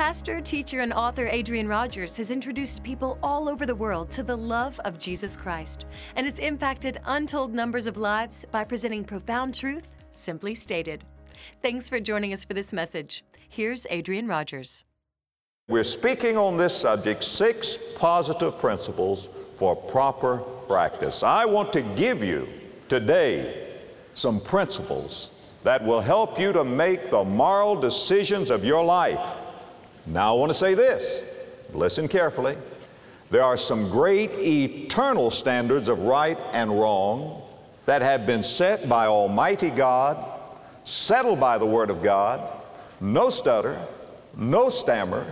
Pastor, teacher, and author Adrian Rogers has introduced people all over the world to the love of Jesus Christ and has impacted untold numbers of lives by presenting profound truth, simply stated. Thanks for joining us for this message. Here's Adrian Rogers. We're speaking on this subject, 6 positive principles for proper practice. I want to give you today some principles that will help you to make the moral decisions of your life. Now I want to say this, listen carefully. There are some great eternal standards of right and wrong that have been set by Almighty God, settled by the Word of God. No stutter, no stammer,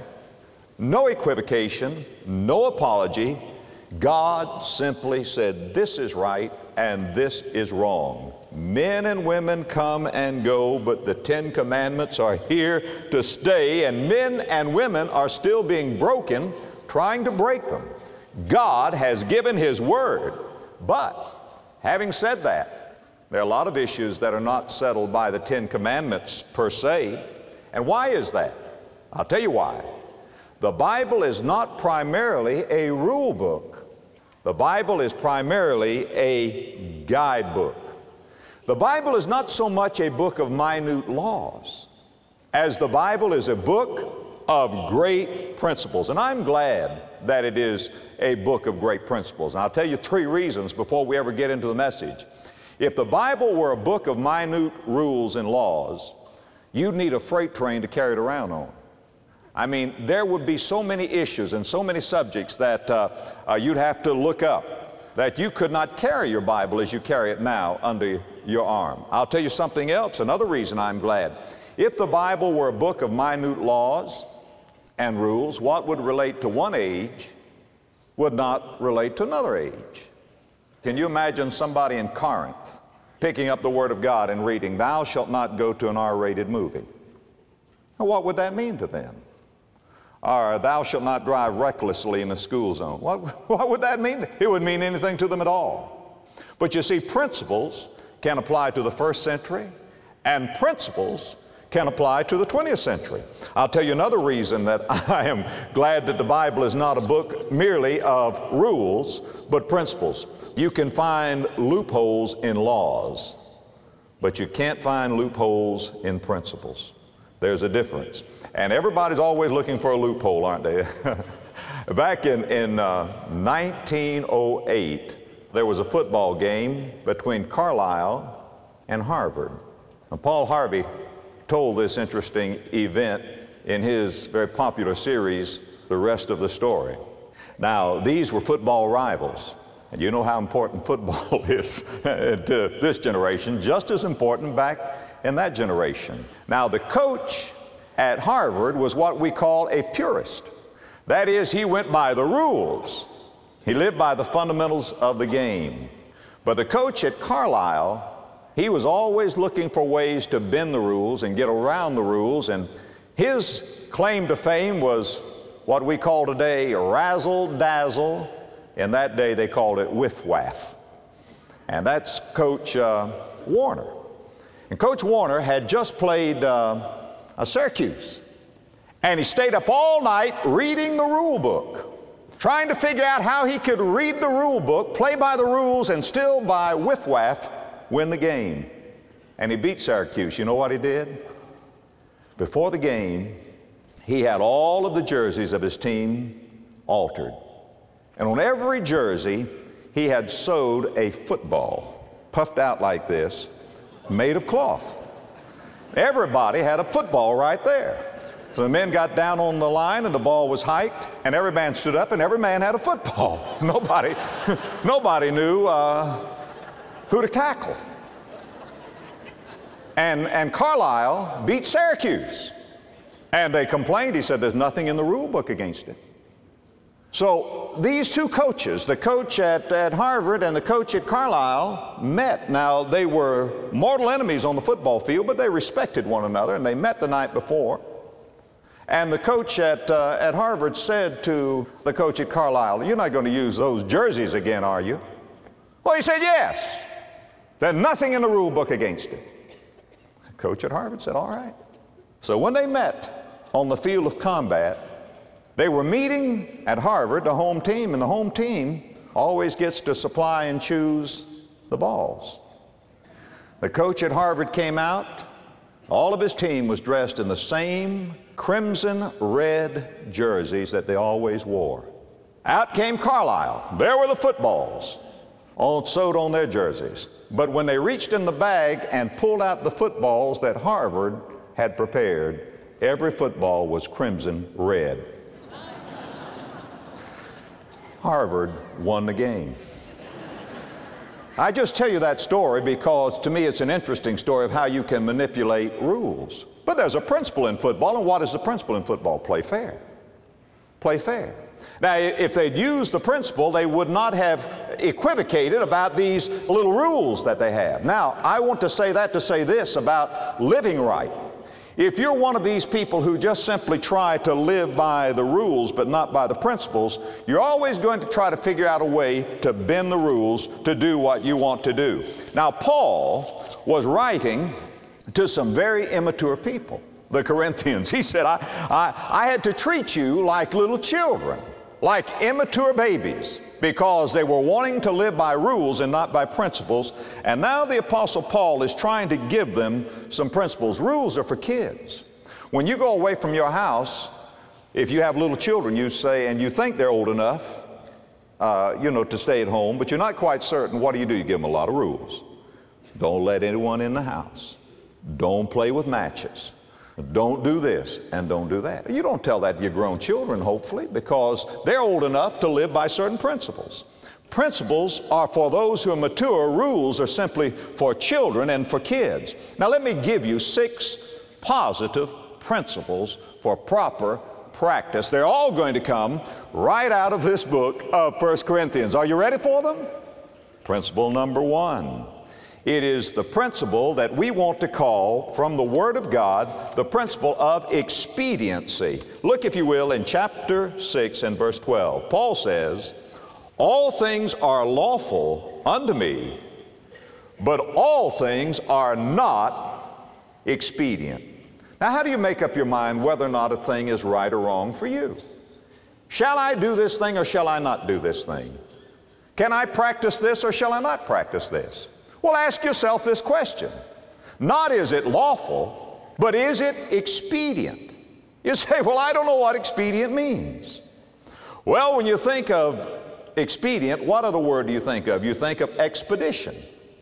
no equivocation, no apology. God simply said, this is right and this is wrong. Men and women come and go, but the 10 Commandments are here to stay, and men and women are still being broken, trying to break them. God has given His Word, but having said that, there are a lot of issues that are not settled by the 10 Commandments per se. And why is that? I'll tell you why. The Bible is not primarily a rule book. The Bible is primarily a guidebook. The Bible is not so much a book of minute laws as the Bible is a book of great principles. And I'm glad that it is a book of great principles. And I'll tell you 3 reasons before we ever get into the message. If the Bible were a book of minute rules and laws, you'd need a freight train to carry it around on. I mean, there would be so many issues and so many subjects that you'd have to look up that you could not carry your Bible as you carry it now under your arm. I'll tell you something else, another reason I'm glad. If the Bible were a book of minute laws and rules, what would relate to one age would not relate to another age. Can you imagine somebody in Corinth picking up the Word of God and reading, "Thou shalt not go to an R-rated movie"? Now, what would that mean to them? Or "Thou shalt not drive recklessly in the school zone"? What would that mean? It wouldn't mean anything to them at all. But you see, principles can apply to the 1st century, and principles can apply to the 20th century. I'll tell you another reason that I am glad that the Bible is not a book merely of rules, but principles. You can find loopholes in laws, but you can't find loopholes in principles. There's a difference. And everybody's always looking for a loophole, aren't they? Back in 1908, there was a football game between Carlisle and Harvard. Now, Paul Harvey told this interesting event in his very popular series, The Rest of the Story. Now, these were football rivals. And you know how important football is to this generation, just as important back in that generation. Now, the coach at Harvard was what we call a purist. That is, he went by the rules. He lived by the fundamentals of the game. But the coach at Carlisle, he was always looking for ways to bend the rules and get around the rules, and his claim to fame was what we call today razzle-dazzle. In that day, they called it whiff-waff. And that's Coach Warner. And Coach Warner had just played Syracuse. And he stayed up all night reading the rule book, trying to figure out how he could read the rule book, play by the rules, and still by whiff-waff win the game. And he beat Syracuse. You know what he did? Before the game, he had all of the jerseys of his team altered. And on every jersey, he had sewed a football, puffed out like this, made of cloth. Everybody had a football right there. So the men got down on the line and the ball was hiked, and every man stood up and every man had a football. Nobody knew who to tackle. And Carlisle beat Syracuse. And they complained. He said, "There's nothing in the rule book against it." So these 2 coaches, the coach at Harvard and the coach at Carlisle, met. Now, they were mortal enemies on the football field, but they respected one another, and they met the night before. And the coach at Harvard said to the coach at Carlisle, "You're not going to use those jerseys again, are you?" Well, he said, "Yes. There's nothing in the rule book against it." The coach at Harvard said, "All right." So when they met on the field of combat. They were meeting at Harvard, the home team, and the home team always gets to supply and choose the balls. The coach at Harvard came out. All of his team was dressed in the same crimson red jerseys that they always wore. Out came Carlisle. There were the footballs, all sewed on their jerseys. But when they reached in the bag and pulled out the footballs that Harvard had prepared, every football was crimson red. Harvard won the game. I just tell you that story because to me it's an interesting story of how you can manipulate rules. But there's a principle in football, and what is the principle in football? Play fair. Play fair. Now, if they'd used the principle, they would not have equivocated about these little rules that they have. Now, I want to say that to say this about living right. If you're one of these people who just simply try to live by the rules but not by the principles, you're always going to try to figure out a way to bend the rules to do what you want to do. Now, Paul was writing to some very immature people, the Corinthians. He said, I had to treat you like little children, like immature babies, because they were wanting to live by rules and not by principles. And now the Apostle Paul is trying to give them some principles. Rules are for kids. When you go away from your house, if you have little children, you say, and you think they're old enough, to stay at home, but you're not quite certain, what do? You give them a lot of rules. Don't let anyone in the house. Don't play with matches. Don't do this and don't do that. You don't tell that to your grown children, hopefully, because they're old enough to live by certain principles. Principles are for those who are mature. Rules are simply for children and for kids. Now let me give you 6 positive principles for proper practice. They're all going to come right out of this book of 1 Corinthians. Are you ready for them? Principle number 1. It is the principle that we want to call, from the Word of God, the principle of expediency. Look, if you will, in chapter 6 and verse 12. Paul says, all things are lawful unto me, but all things are not expedient. Now, how do you make up your mind whether or not a thing is right or wrong for you? Shall I do this thing or shall I not do this thing? Can I practice this or shall I not practice this? Well, ask yourself this question. Not is it lawful, but is it expedient? You say, well, I don't know what expedient means. Well, when you think of expedient, what other word do you think of? You think of expedition.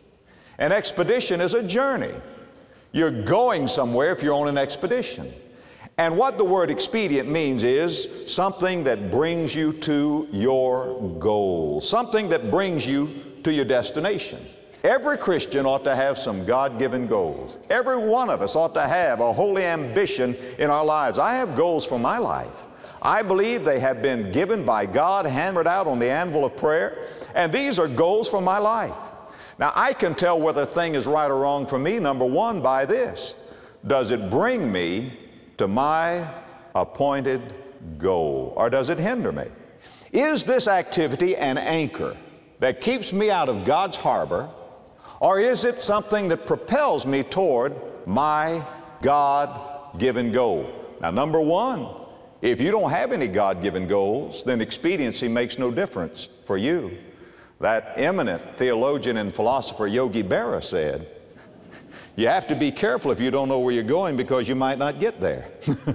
An expedition is a journey. You're going somewhere if you're on an expedition. And what the word expedient means is something that brings you to your goal, something that brings you to your destination. Every Christian ought to have some God-given goals. Every one of us ought to have a holy ambition in our lives. I have goals for my life. I believe they have been given by God, hammered out on the anvil of prayer, and these are goals for my life. Now, I can tell whether a thing is right or wrong for me, number 1, by this. Does it bring me to my appointed goal, or does it hinder me? Is this activity an anchor that keeps me out of God's harbor, or is it something that propels me toward my God-given goal? Now, number 1, if you don't have any God-given goals, then expediency makes no difference for you. That eminent theologian and philosopher Yogi Berra said, you have to be careful if you don't know where you're going because you might not get there.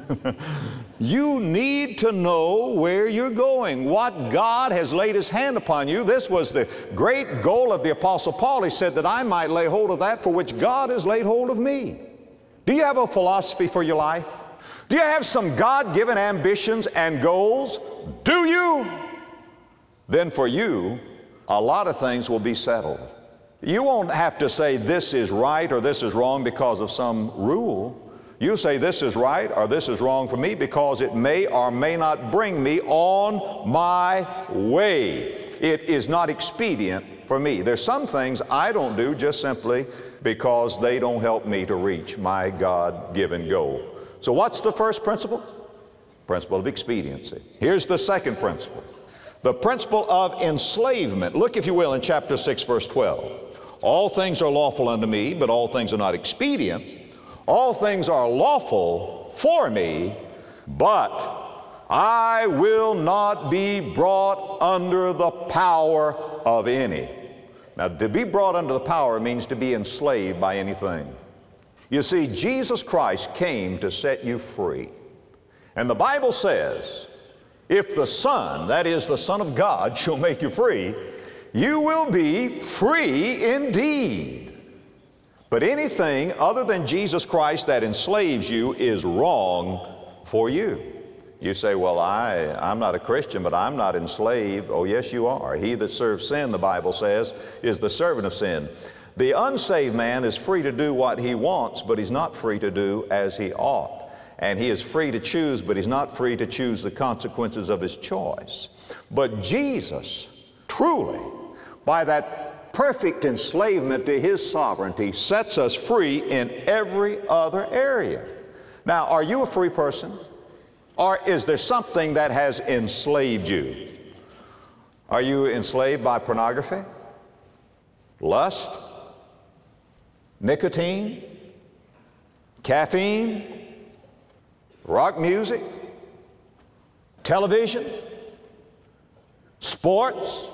You need to know where you're going, what God has laid His hand upon you. This was the great goal of the Apostle Paul. He said that I might lay hold of that for which God has laid hold of me. Do you have a philosophy for your life? Do you have some God-given ambitions and goals? Do you? Then for you, a lot of things will be settled. You won't have to say this is right or this is wrong because of some rule. You say this is right or this is wrong for me because it may or may not bring me on my way. It is not expedient for me. There's some things I don't do just simply because they don't help me to reach my God-given goal. So what's the first principle? Principle of expediency. Here's the second principle. The principle of enslavement. Look, if you will, in chapter 6, verse 12. All things are lawful unto me, but all things are not expedient. All things are lawful for me, But I will not be brought under the power of any. Now, to be brought under the power means to be enslaved by anything. You see, Jesus Christ came to set you free. And the Bible says, if the Son, that is the Son of God, shall make you free, you will be free indeed. But anything other than Jesus Christ that enslaves you is wrong for you. You say, well, I'm not a Christian, but I'm not enslaved. Oh, yes, you are. He that serves sin, the Bible says, is the servant of sin. The unsaved man is free to do what he wants, but he's not free to do as he ought. And he is free to choose, but he's not free to choose the consequences of his choice. But Jesus, truly, by that perfect enslavement to His sovereignty, sets us free in every other area. Now, are you a free person? Or is there something that has enslaved you? Are you enslaved by pornography, lust, nicotine, caffeine, rock music, television, sports,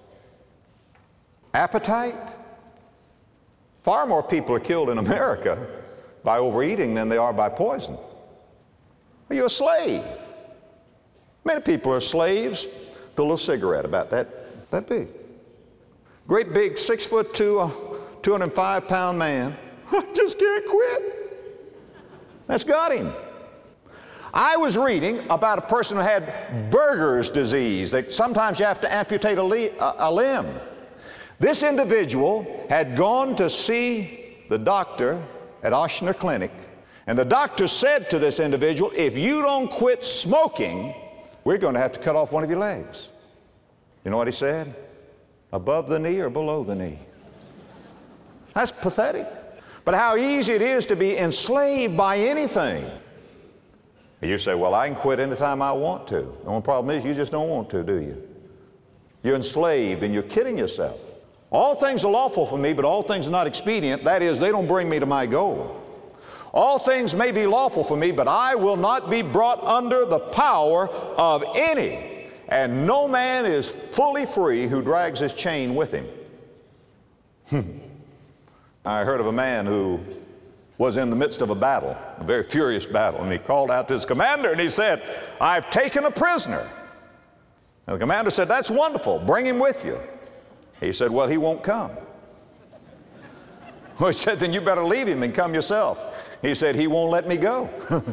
appetite? Far more people are killed in America by overeating than they are by poison. Are you a slave? Many people are slaves to a little cigarette about that big. Great big 6'2", 205-pound man. I just can't quit. That's got him. I was reading about a person who had Berger's disease, that sometimes you have to amputate a limb. This individual had gone to see the doctor at Ochsner Clinic, and the doctor said to this individual, if you don't quit smoking, we're going to have to cut off one of your legs. You know what he said? Above the knee or below the knee? That's pathetic. But how easy it is to be enslaved by anything. You say, well, I can quit anytime I want to. The only problem is you just don't want to, do you? You're enslaved and you're kidding yourself. All things are lawful for me, but all things are not expedient. That is, they don't bring me to my goal. All things may be lawful for me, but I will not be brought under the power of any. And no man is fully free who drags his chain with him. I heard of a man who was in the midst of a battle, a very furious battle, and he called out to his commander and he said, I've taken a prisoner. And the commander said, that's wonderful, bring him with you. He said, well, he won't come. Well, he said, then you better leave him and come yourself. He said, he won't let me go.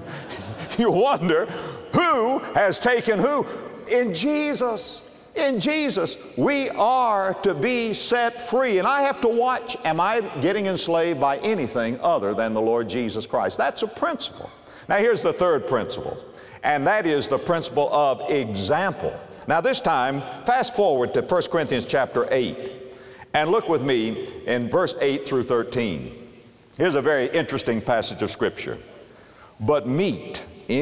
You wonder who has taken who? In Jesus. In Jesus, we are to be set free. And I have to watch, am I getting enslaved by anything other than the Lord Jesus Christ? That's a principle. Now here's the third principle, and that is the principle of example. Now this time, fast forward to 1 Corinthians chapter 8, and look with me in verse 8 through 13. Here's a very interesting passage of Scripture. But meat,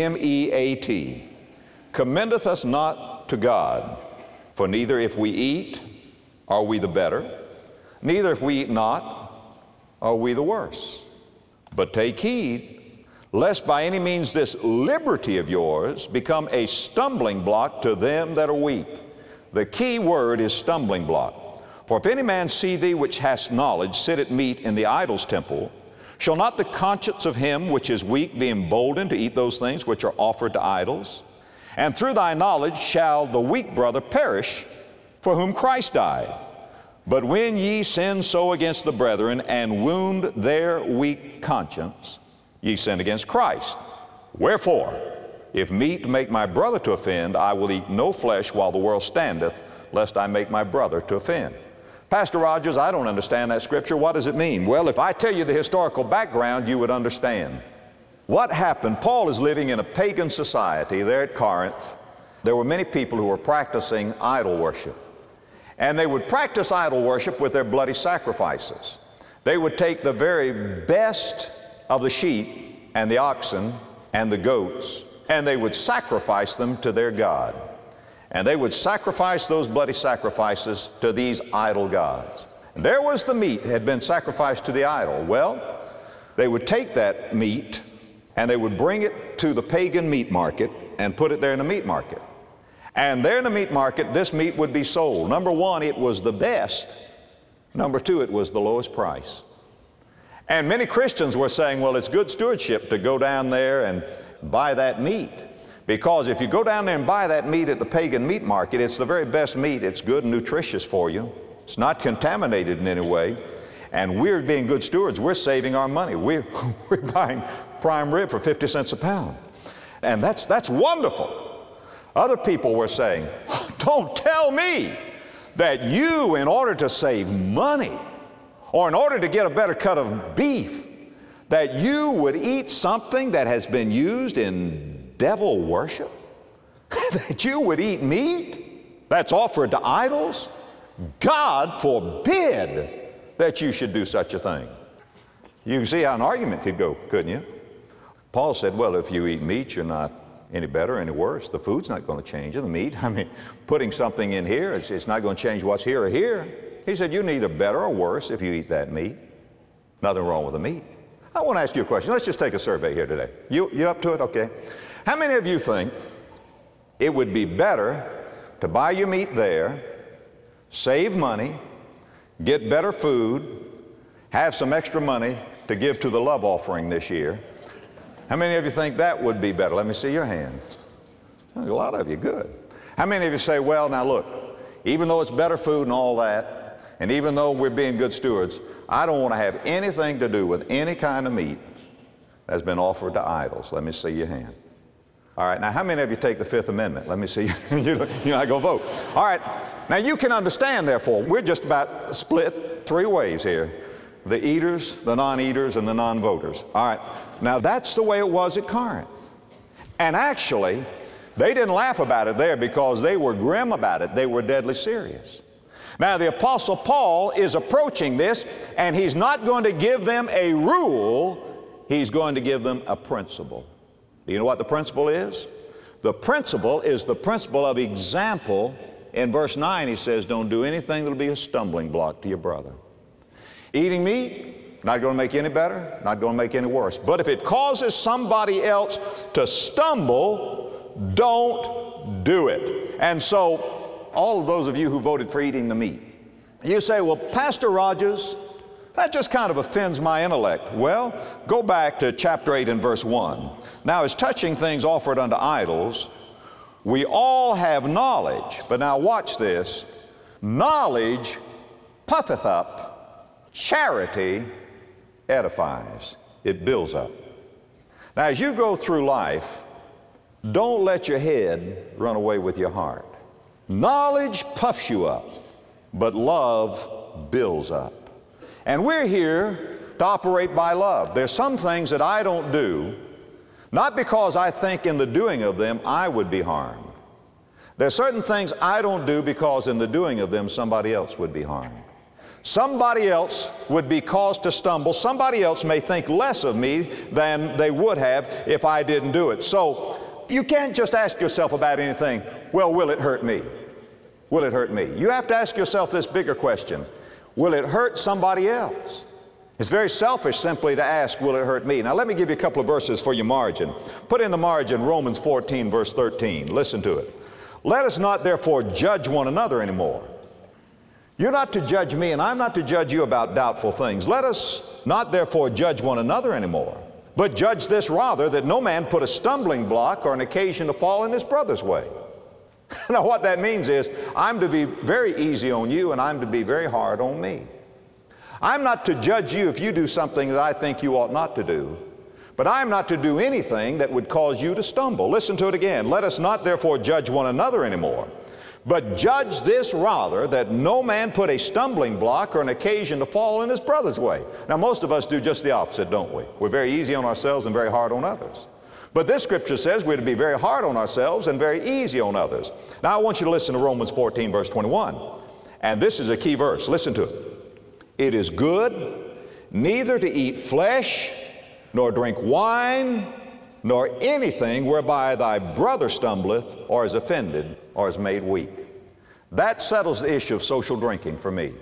M-E-A-T, commendeth us not to God, for neither if we eat are we the better, neither if we eat not are we the worse. But take heed, lest by any means this liberty of yours become a stumbling block to them that are weak. The key word is stumbling block. For if any man see thee which hast knowledge sit at meat in the idol's temple, shall not the conscience of him which is weak be emboldened to eat those things which are offered to idols? And through thy knowledge shall the weak brother perish, for whom Christ died. But when ye sin so against the brethren, and wound their weak conscience, ye sin against Christ. Wherefore, if meat make my brother to offend, I will eat no flesh while the world standeth, lest I make my brother to offend. Pastor Rogers, I don't understand that scripture. What does it mean? Well, if I tell you the historical background, you would understand. What happened? Paul is living in a pagan society there at Corinth. There were many people who were practicing idol worship. And they would practice idol worship with their bloody sacrifices. They would take the very best of the sheep and the oxen and the goats, and they would sacrifice them to their God. And they would sacrifice those bloody sacrifices to these idol gods. And there was the meat that had been sacrificed to the idol. Well, they would take that meat and they would bring it to the pagan meat market and put it there in the meat market. And there in the meat market, this meat would be sold. Number one, it was the best. Number two, it was the lowest price. And many Christians were saying, well, it's good stewardship to go down there and buy that meat. Because if you go down there and buy that meat at the pagan meat market, it's the very best meat. It's good and nutritious for you. It's not contaminated in any way. And we're being good stewards. We're saving our money. We're buying prime rib for 50 cents a pound. And that's wonderful. Other people were saying, don't tell me that you, in order to save money, or in order to get a better cut of beef, that you would eat something that has been used in devil worship? That you would eat meat that's offered to idols? God forbid that you should do such a thing. You can see how an argument could go, couldn't you? Paul said, well, if you eat meat, you're not any better, any worse. The food's not going to change. The meat, putting something in here, it's not going to change what's here or here. He said, you're neither better or worse if you eat that meat. Nothing wrong with the meat. I want to ask you a question. Let's just take a survey here today. You up to it? Okay. How many of you think it would be better to buy your meat there, save money, get better food, have some extra money to give to the love offering this year? How many of you think that would be better? Let me see your hands. A lot of you, good. How many of you say, well, now look, even though it's better food and all that, and even though we're being good stewards, I don't want to have anything to do with any kind of meat that's been offered to idols? Let me see your hand. All right, now how many of you take the Fifth Amendment? Let me see. You're not going to vote. All right, now you can understand, therefore, we're just about split three ways here. The eaters, the non-eaters, and the non-voters. All right, now that's the way it was at Corinth. And actually, they didn't laugh about it there because they were grim about it. They were deadly serious. Now, the Apostle Paul is approaching this, and he's not going to give them a rule. He's going to give them a principle. Do you know what the principle is? The principle is the principle of example. In verse 9, he says, don't do anything that will be a stumbling block to your brother. Eating meat, not going to make you any better, not going to make you any worse. But if it causes somebody else to stumble, don't do it. And so, all of those of you who voted for eating the meat, you say, well, Pastor Rogers, that just kind of offends my intellect. Well, go back to chapter 8 and verse 1. Now, as touching things offered unto idols, we all have knowledge. But now watch this. Knowledge puffeth up, charity edifies. It builds up. Now, as you go through life, don't let your head run away with your heart. Knowledge puffs you up, but love builds up. And we're here to operate by love. There's some things that I don't do, not because I think in the doing of them I would be harmed. There's certain things I don't do because in the doing of them somebody else would be harmed. Somebody else would be caused to stumble. Somebody else may think less of me than they would have if I didn't do it. So you can't just ask yourself about anything, well, will it hurt me? Will it hurt me? You have to ask yourself this bigger question. Will it hurt somebody else? It's very selfish simply to ask, will it hurt me? Now let me give you a couple of verses for your margin. Put in the margin Romans 14 verse 13. Listen to it. Let us not therefore judge one another anymore. You're not to judge me and I'm not to judge you about doubtful things. Let us not therefore judge one another anymore. But judge this rather, that no man put a stumbling block or an occasion to fall in his brother's way. Now what that means is, I'm to be very easy on you and I'm to be very hard on me. I'm not to judge you if you do something that I think you ought not to do, but I'm not to do anything that would cause you to stumble. Listen to it again. Let us not therefore judge one another anymore, but judge this rather, that no man put a stumbling block or an occasion to fall in his brother's way. Now most of us do just the opposite, don't we? We're very easy on ourselves and very hard on others. But this scripture says we're to be very hard on ourselves and very easy on others. Now I want you to listen to Romans 14 verse 21. And this is a key verse. Listen to it. It is good neither to eat flesh, nor drink wine, nor anything whereby thy brother stumbleth, or is offended, or is made weak. That settles the issue of social drinking for me.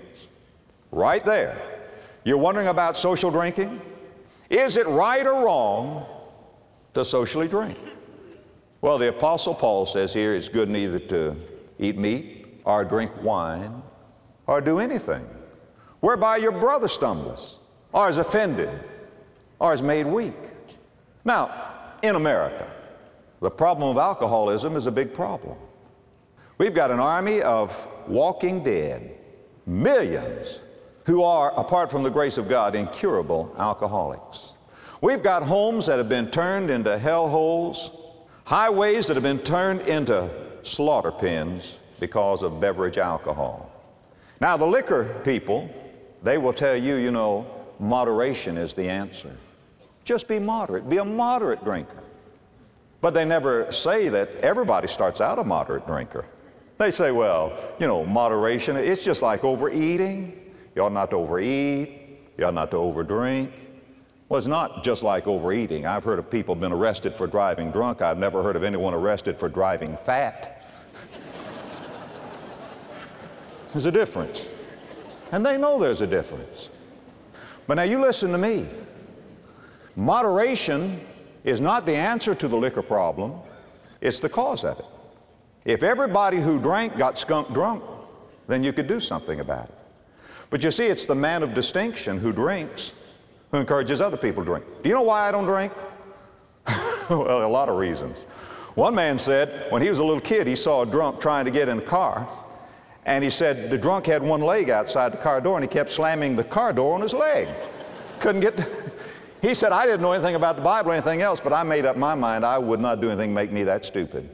Right there. You're wondering about social drinking? Is it right or wrong to socially drink. Well, the Apostle Paul says here it's good neither to eat meat or drink wine or do anything whereby your brother stumbles or is offended or is made weak. Now, in America, the problem of alcoholism is a big problem. We've got an army of walking dead, millions who are, apart from the grace of God, incurable alcoholics. We've got homes that have been turned into hellholes, highways that have been turned into slaughter pens because of beverage alcohol. Now, the liquor people, they will tell you, you know, moderation is the answer. Just be moderate. Be a moderate drinker. But they never say that everybody starts out a moderate drinker. They say, well, you know, moderation, it's just like overeating. You ought not to overeat. You ought not to overdrink. Well, it's not just like overeating. I've heard of people been arrested for driving drunk. I've never heard of anyone arrested for driving fat. There's a difference. And they know there's a difference. But now you listen to me. Moderation is not the answer to the liquor problem. It's the cause of it. If everybody who drank got skunk drunk, then you could do something about it. But you see, it's the man of distinction who drinks who encourages other people to drink. Do you know why I don't drink? Well, a lot of reasons. One man said when he was a little kid, he saw a drunk trying to get in a car, and he said the drunk had one leg outside the car door, and he kept slamming the car door on his leg. Couldn't get... He said, I didn't know anything about the Bible or anything else, but I made up my mind I would not do anything to make me that stupid.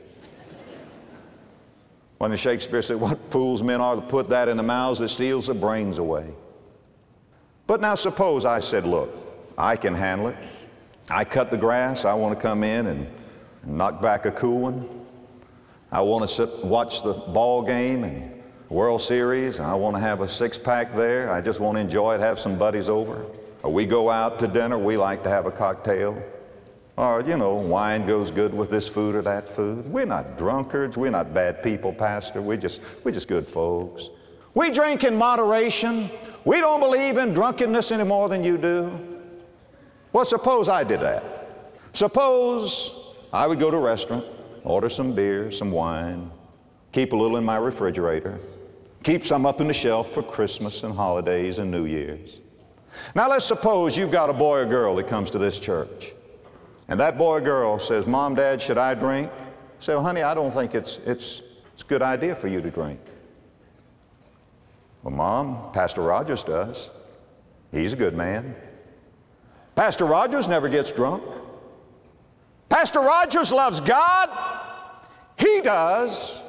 When Shakespeare said, what fools men are to put that in the mouths that steals the brains away. But now suppose I said, look, I can handle it. I cut the grass. I want to come in and knock back a cool one. I want to watch the ball game and World Series. I want to have a six-pack there. I just want to enjoy it, have some buddies over. Or we go out to dinner. We like to have a cocktail. Or, you know, wine goes good with this food or that food. We're not drunkards. We're not bad people, Pastor. We're just good folks. We drink in moderation. We don't believe in drunkenness any more than you do. Well, suppose I did that. Suppose I would go to a restaurant, order some beer, some wine, keep a little in my refrigerator, keep some up in the shelf for Christmas and holidays and New Year's. Now let's suppose you've got a boy or girl that comes to this church, and that boy or girl says, Mom, Dad, should I drink? I say, well, honey, I don't think it's a good idea for you to drink. Well, Mom, Pastor Rogers does. He's a good man. Pastor Rogers never gets drunk. Pastor Rogers loves God. He does.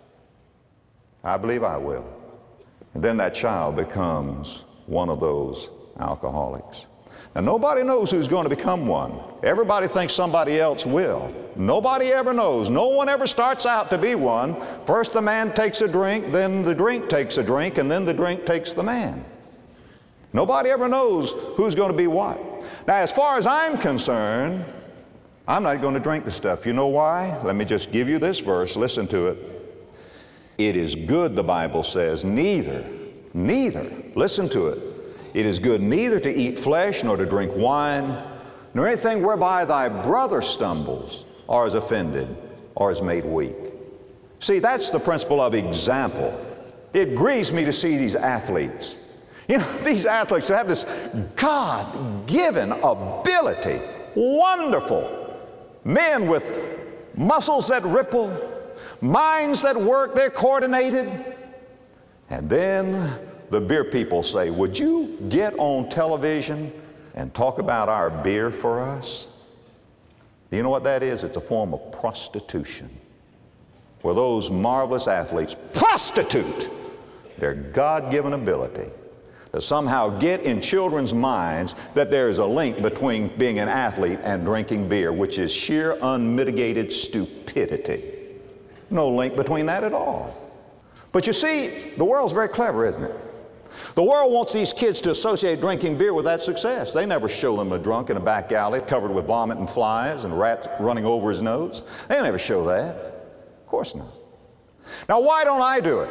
I believe I will. And then that child becomes one of those alcoholics. Now, nobody knows who's going to become one. Everybody thinks somebody else will. Nobody ever knows. No one ever starts out to be one. First the man takes a drink, then the drink takes a drink, and then the drink takes the man. Nobody ever knows who's going to be what. Now, as far as I'm concerned, I'm not going to drink the stuff. You know why? Let me just give you this verse. Listen to it. It is good, the Bible says, neither, listen to it. It is good neither to eat flesh, nor to drink wine, nor anything whereby thy brother stumbles, or is offended, or is made weak. See, that's the principle of example. It grieves me to see these athletes. You know, these athletes have this God-given ability, wonderful. Men with muscles that ripple, minds that work, they're coordinated. And then the beer people say, would you get on television and talk about our beer for us? Do you know what that is? It's a form of prostitution, where those marvelous athletes prostitute their God-given ability to somehow get in children's minds that there is a link between being an athlete and drinking beer, which is sheer unmitigated stupidity. No link between that at all. But you see, the world's very clever, isn't it? The world wants these kids to associate drinking beer with that success. They never show them a drunk in a back alley covered with vomit and flies and rats running over his nose. They never show that. Of course not. Now, why don't I do it?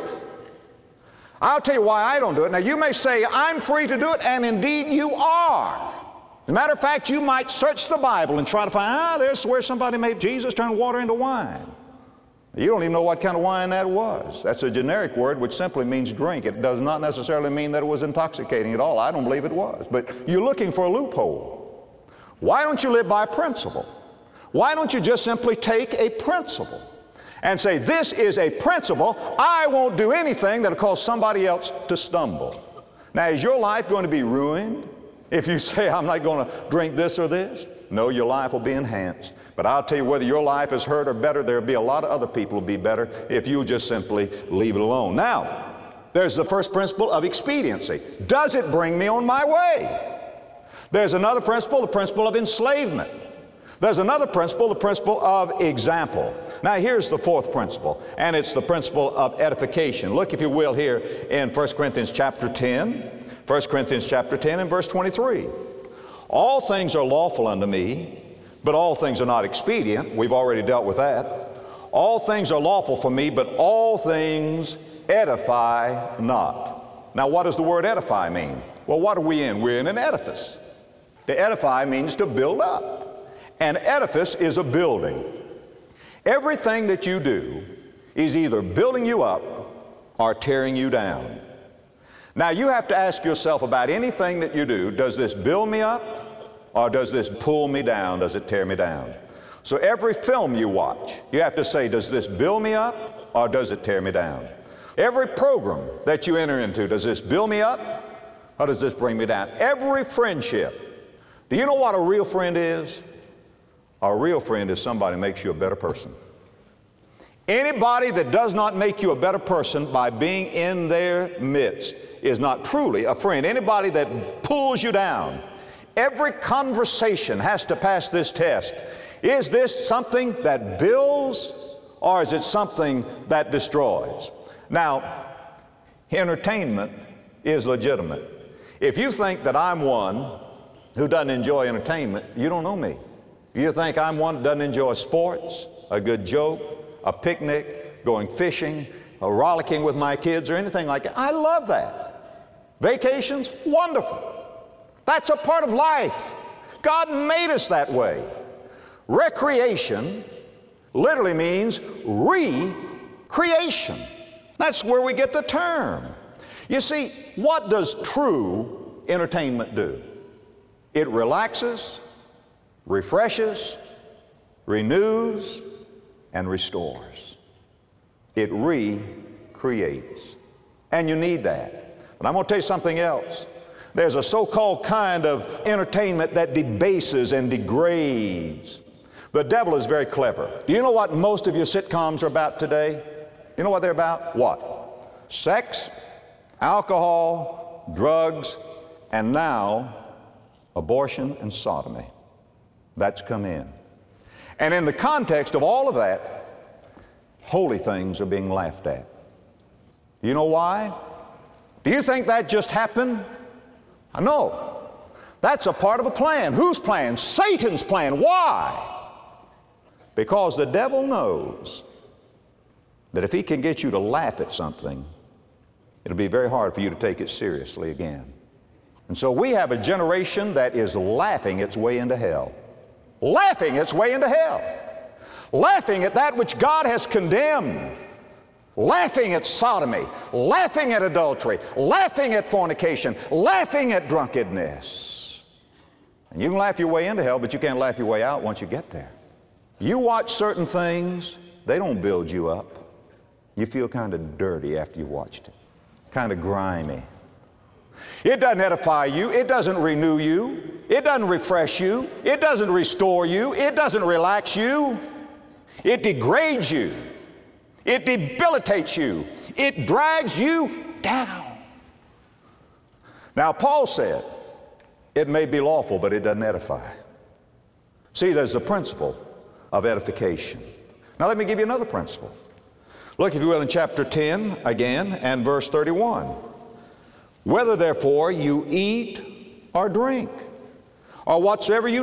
I'll tell you why I don't do it. Now, you may say, I'm free to do it, and indeed you are. As a matter of fact, you might search the Bible and try to find, there's where somebody made Jesus turn water into wine. You don't even know what kind of wine that was. That's a generic word which simply means drink. It does not necessarily mean that it was intoxicating at all. I don't believe it was. But you're looking for a loophole. Why don't you live by principle? Why don't you just simply take a principle and say, this is a principle. I won't do anything that'll cause somebody else to stumble. Now, is your life going to be ruined if you say, I'm not going to drink this or this? No, your life will be enhanced. But I'll tell you, whether your life is hurt or better, there'll be a lot of other people who'll be better if you just simply leave it alone. Now, there's the first principle of expediency. Does it bring me on my way? There's another principle, the principle of enslavement. There's another principle, the principle of example. Now, here's the fourth principle, and it's the principle of edification. Look, if you will, here in 1 Corinthians chapter 10. 1 Corinthians chapter 10 and verse 23. All things are lawful unto me, but all things are not expedient. We've already dealt with that. All things are lawful for me, but all things edify not. Now, what does the word edify mean? Well, what are we in? We're in an edifice. To edify means to build up. An edifice is a building. Everything that you do is either building you up or tearing you down. Now, you have to ask yourself about anything that you do, does this build me up or does this pull me down? Does it tear me down? So every film you watch, you have to say, does this build me up or does it tear me down? Every program that you enter into, does this build me up or does this bring me down? Every friendship. Do you know what a real friend is? A real friend is somebody who makes you a better person. Anybody that does not make you a better person by being in their midst is not truly a friend. Anybody that pulls you down. Every conversation has to pass this test. Is this something that builds or is it something that destroys? Now, entertainment is legitimate. If you think that I'm one who doesn't enjoy entertainment, you don't know me. If you think I'm one that doesn't enjoy sports, a good joke, a picnic, going fishing, rollicking with my kids or anything like that, I love that. Vacations, wonderful. That's a part of life. God made us that way. Recreation literally means recreation. That's where we get the term. You see, what does true entertainment do? It relaxes, refreshes, renews, and restores. It recreates. And you need that. But I'm going to tell you something else. There's a so-called kind of entertainment that debases and degrades. The devil is very clever. Do you know what most of your sitcoms are about today? You know what they're about? What? Sex, alcohol, drugs, and now abortion and sodomy. That's come in. And in the context of all of that, holy things are being laughed at. You know why? Do you think that just happened? No. That's a part of a plan. Whose plan? Satan's plan. Why? Because the devil knows that if he can get you to laugh at something, it'll be very hard for you to take it seriously again. And so we have a generation that is laughing its way into hell. Laughing its way into hell. Laughing at that which God has condemned. Laughing at sodomy. Laughing at adultery. Laughing at fornication. Laughing at drunkenness. And you can laugh your way into hell, but you can't laugh your way out once you get there. You watch certain things, they don't build you up. You feel kind of dirty after you've watched it. Kind of grimy. It doesn't edify you. It doesn't renew you. It doesn't refresh you. It doesn't restore you. It doesn't relax you. It degrades you. It debilitates you. It drags you down. Now, Paul said, it may be lawful, but it doesn't edify. See, there's the principle of edification. Now, let me give you another principle. Look, if you will, in chapter 10 again and verse 31. Whether therefore you eat or drink, or whatsoever you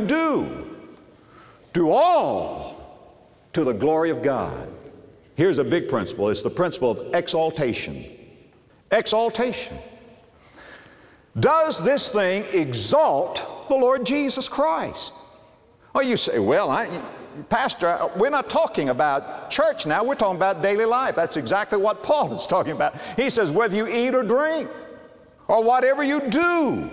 do all to the glory of God. Here's a big principle. It's the principle of exaltation. Exaltation. Does this thing exalt the Lord Jesus Christ. Oh, you say, well, Pastor, we're not talking about church now. We're talking about daily life. That's exactly what Paul is talking about. He says, whether you eat or drink, or whatever you do,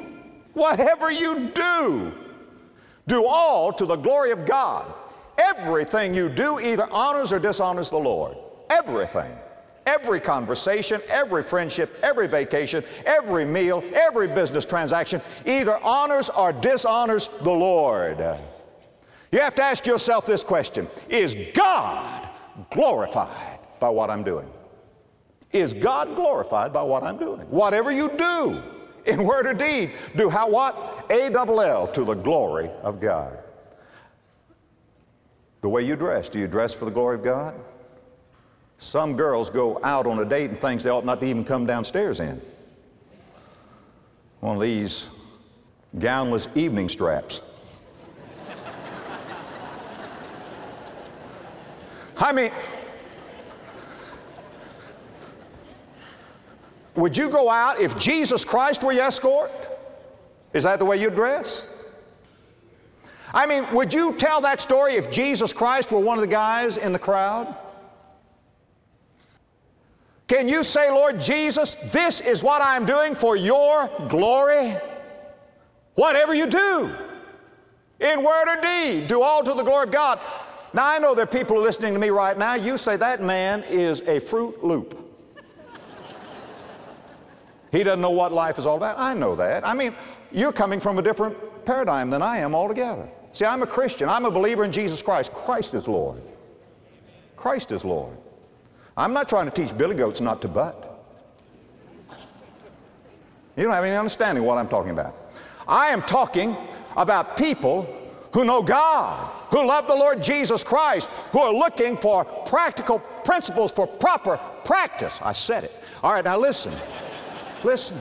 do all to the glory of God. Everything you do either honors or dishonors the Lord. Everything. Every conversation, every friendship, every vacation, every meal, every business transaction either honors or dishonors the Lord. You have to ask yourself this question: is God glorified by what I'm doing? Is God glorified by what I'm doing? Whatever you do, in word or deed, do what? A-double-L, to the glory of God. The way you dress, do you dress for the glory of God? Some girls go out on a date and things they ought not to even come downstairs in. One of these gownless evening straps. I mean, would you go out if Jesus Christ were your escort? Is that the way you dress? I mean, would you tell that story if Jesus Christ were one of the guys in the crowd? Can you say, Lord Jesus, this is what I'm doing for your glory? Whatever you do, in word or deed, do all to the glory of God. Now, I know there are people listening to me right now. You say that man is a Fruit Loop. He doesn't know what life is all about. I know that. I mean, you're coming from a different paradigm than I am altogether. See, I'm a Christian. I'm a believer in Jesus Christ. Christ is Lord. Christ is Lord. I'm not trying to teach billy goats not to butt. You don't have any understanding of what I'm talking about. I am talking about people who know God, who love the Lord Jesus Christ, who are looking for practical principles for proper practice. I said it. All right, now listen. Listen.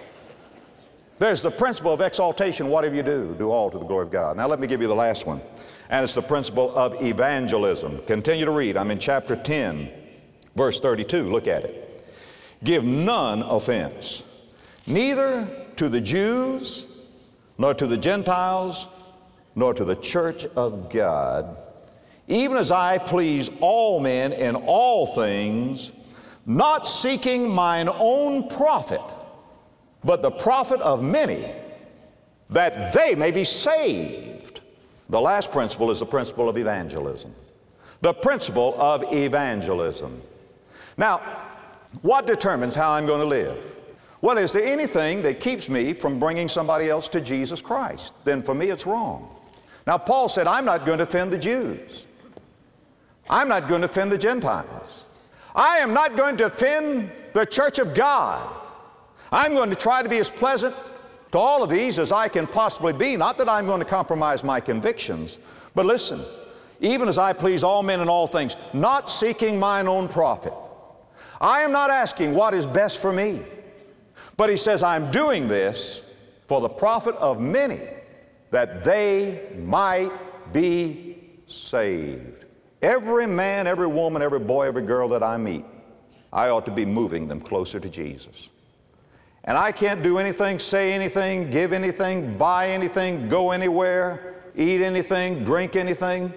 There's the principle of exaltation. Whatever you do, do all to the glory of God. Now let me give you the last one. And it's the principle of evangelism. Continue to read. I'm in chapter 10, verse 32. Look at it. Give none offense, neither to the Jews, nor to the Gentiles, nor to the church of God, even as I please all men in all things, not seeking mine own profit, but the profit of many, that they may be saved. The last principle is the principle of evangelism. The principle of evangelism. Now, what determines how I'm going to live? Well, is there anything that keeps me from bringing somebody else to Jesus Christ? Then for me it's wrong. Now, Paul said, I'm not going to offend the Jews. I'm not going to offend the Gentiles. I am not going to offend the church of God. I'm going to try to be as pleasant to all of these as I can possibly be. Not that I'm going to compromise my convictions, but listen, even as I please all men in all things, not seeking mine own profit. I am not asking what is best for me, but he says I'm doing this for the profit of many, that they might be saved. Every man, every woman, every boy, every girl that I meet, I ought to be moving them closer to Jesus. And I can't do anything, say anything, give anything, buy anything, go anywhere, eat anything, drink anything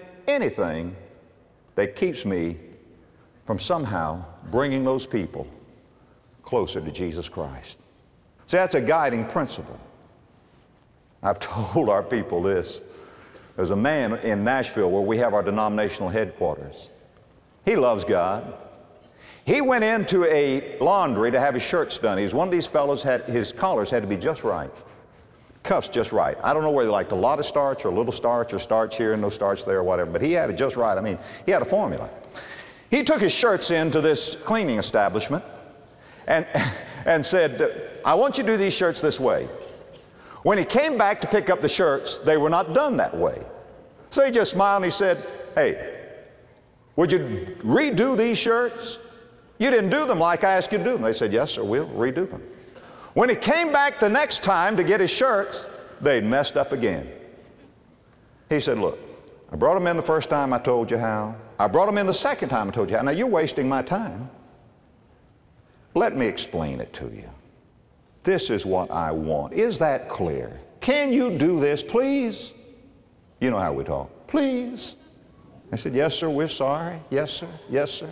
that keeps me from somehow bringing those people closer to Jesus Christ. See, that's a guiding principle. I've told our people this. There's a man in Nashville where we have our denominational headquarters. He loves God. He went into a laundry to have his shirts done. He was one of these fellows, his collars had to be just right. Cuffs just right. I don't know whether he liked a lot of starch or a little starch or starch here and no starch there or whatever, but he had it just right. I mean, he had a formula. He took his shirts into this cleaning establishment and said, I want you to do these shirts this way. When he came back to pick up the shirts, they were not done that way. So he just smiled and he said, hey, would you redo these shirts? You didn't do them like I asked you to do them. They said, yes, sir, we'll redo them. When he came back the next time to get his shirts, they'd messed up again. He said, look, I brought them in the first time I told you how. I brought them in the second time I told you how. Now you're wasting my time. Let me explain it to you. This is what I want. Is that clear? can you do this, please? You know how we talk. Please. I said, yes, sir, we're sorry. Yes, sir. Yes, sir.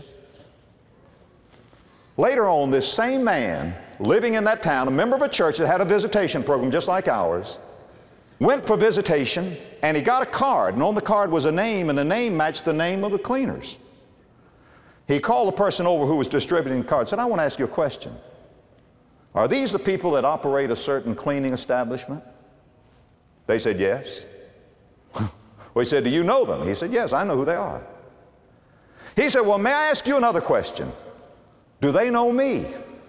Later on, this same man living in that town, a member of a church that had a visitation program just like ours, went for visitation, and he got a card, and on the card was a name, and the name matched the name of the cleaners. He called the person over who was distributing the card and said, I want to ask you a question. Are these the people that operate a certain cleaning establishment? They said, yes. Well, he said, do you know them? He said, yes, I know who they are. He said, well, may I ask you another question? Do they know me?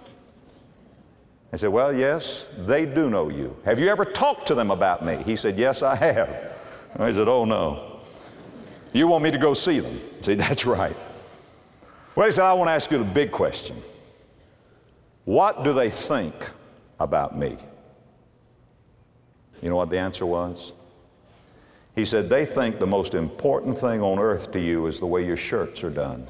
I said, well, yes, they do know you. Have you ever talked to them about me? He said, yes, I have. I said, oh, no. You want me to go see them? I said, that's right. Well, he said, I want to ask you the big question. What do they think about me? You know what the answer was? He said, they think the most important thing on earth to you is the way your shirts are done.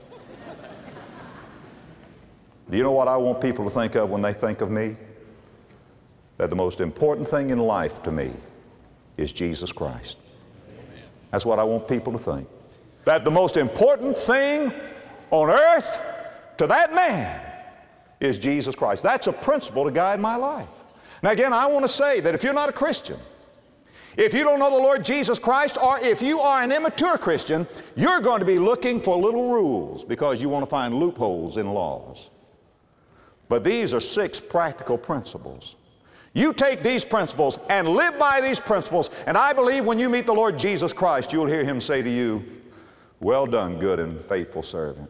Do you know what I want people to think of when they think of me? That the most important thing in life to me is Jesus Christ. That's what I want people to think. That the most important thing on earth to that man is Jesus Christ. That's a principle to guide my life. Now again, I want to say that if you're not a Christian, if you don't know the Lord Jesus Christ, or if you are an immature Christian, you're going to be looking for little rules because you want to find loopholes in laws. But these are 6 practical principles. You take these principles and live by these principles, and I believe when you meet the Lord Jesus Christ, you'll hear Him say to you, well done, good and faithful servant.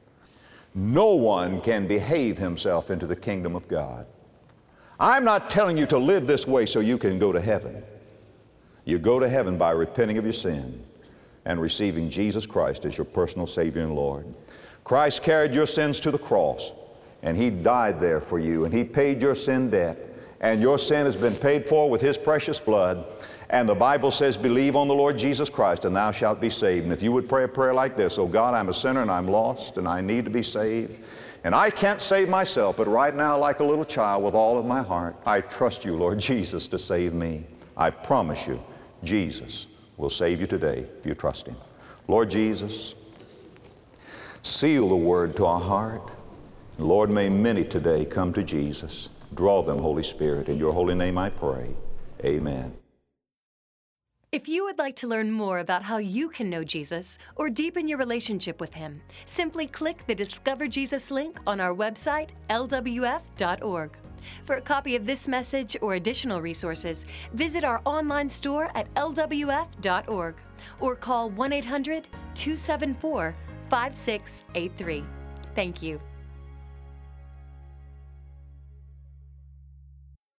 No one can behave himself into the kingdom of God. I'm not telling you to live this way so you can go to heaven. You go to heaven by repenting of your sin and receiving Jesus Christ as your personal Savior and Lord. Christ carried your sins to the cross, and He died there for you, and He paid your sin debt, and your sin has been paid for with His precious blood. And the Bible says, believe on the Lord Jesus Christ, and thou shalt be saved. And if you would pray a prayer like this, oh God, I'm a sinner, and I'm lost, and I need to be saved, and I can't save myself, but right now, like a little child, with all of my heart, I trust you, Lord Jesus, to save me. I promise you, Jesus will save you today if you trust Him. Lord Jesus, seal the word to our heart. Lord, may many today come to Jesus. Draw them, Holy Spirit. In your holy name I pray. Amen. If you would like to learn more about how you can know Jesus or deepen your relationship with Him, simply click the Discover Jesus link on our website, lwf.org. For a copy of this message or additional resources, visit our online store at lwf.org or call 1-800-274-5683. Thank you.